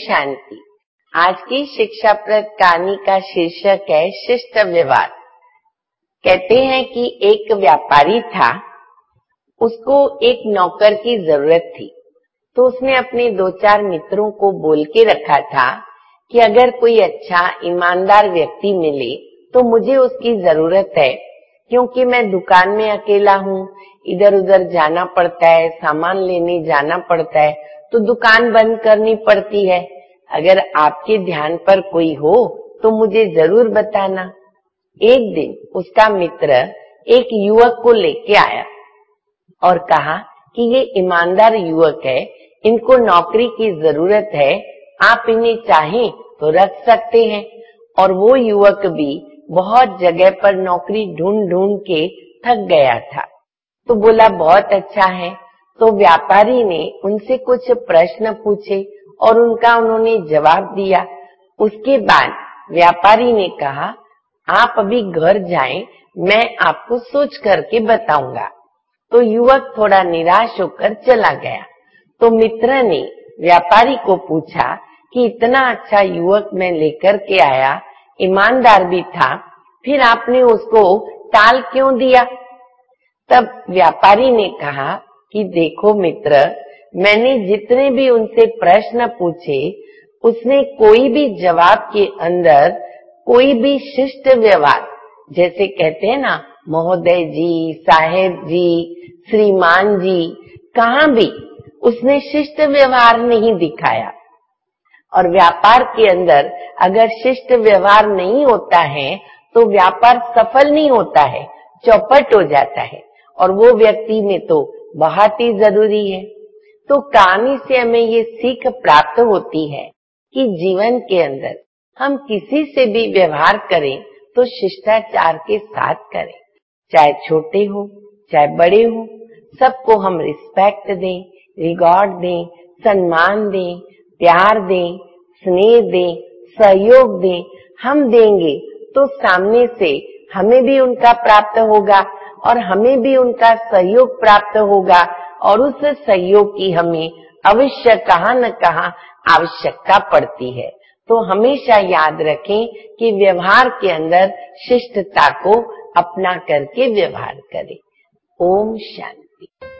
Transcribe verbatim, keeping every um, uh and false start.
शांति। आज की शिक्षाप्रद कहानी का शीर्षक है शिष्ट व्यवहार। कहते हैं कि एक व्यापारी था, उसको एक नौकर की जरूरत थी, तो उसने अपने दो चार मित्रों को बोल के रखा था कि अगर कोई अच्छा ईमानदार व्यक्ति मिले तो मुझे उसकी जरूरत है, क्योंकि मैं दुकान में अकेला हूँ, इधर उधर जाना पड़ता है, सामान लेने जाना पड़ता है, तो दुकान बंद करनी पड़ती है। अगर आपके ध्यान पर कोई हो तो मुझे जरूर बताना। एक दिन उसका मित्र एक युवक को लेके आया और कहा कि ये ईमानदार युवक है, इनको नौकरी की जरूरत है, आप इन्हें चाहें तो रख सकते हैं। और वो युवक भी बहुत जगह पर नौकरी ढूंढ ढूंढ के थक गया था, तो बोला बहुत अच्छा है। तो व्यापारी ने उनसे कुछ प्रश्न पूछे और उनका उन्होंने जवाब दिया। उसके बाद व्यापारी ने कहा, आप अभी घर जाएं, मैं आपको सोच करके बताऊंगा। तो युवक थोड़ा निराश होकर चला गया। तो मित्र ने व्यापारी को पूछा कि इतना अच्छा युवक मैं लेकर के आया, ईमानदार भी था, फिर आपने उसको टाल क्यों दिया? तब व्यापारी ने कहा कि देखो मित्र, मैंने जितने भी उनसे प्रश्न पूछे, उसने कोई भी जवाब के अंदर कोई भी शिष्ट व्यवहार, जैसे कहते हैं ना महोदय जी, साहेब जी, श्रीमान जी, कहाँ भी उसने शिष्ट व्यवहार नहीं दिखाया। और व्यापार के अंदर अगर शिष्ट व्यवहार नहीं होता है तो व्यापार सफल नहीं होता है, चौपट हो जाता है, और वो व्यक्ति में तो बहुत ही जरूरी है। तो कहानी से हमें ये सीख प्राप्त होती है कि जीवन के अंदर हम किसी से भी व्यवहार करें तो शिष्टाचार के साथ करें, चाहे छोटे हो चाहे बड़े हो, सबको हम रिस्पेक्ट दें, रिगार्ड दें, सम्मान दें, प्यार दें, स्नेह दें, सहयोग दें। हम देंगे तो सामने से हमें भी उनका प्राप्त होगा और हमें भी उनका सहयोग प्राप्त होगा, और उस सहयोग की हमें अवश्य कहाँ न कहाँ आवश्यकता पड़ती है। तो हमेशा याद रखें कि व्यवहार के अंदर शिष्टता को अपना करके व्यवहार करें। ओम शांति।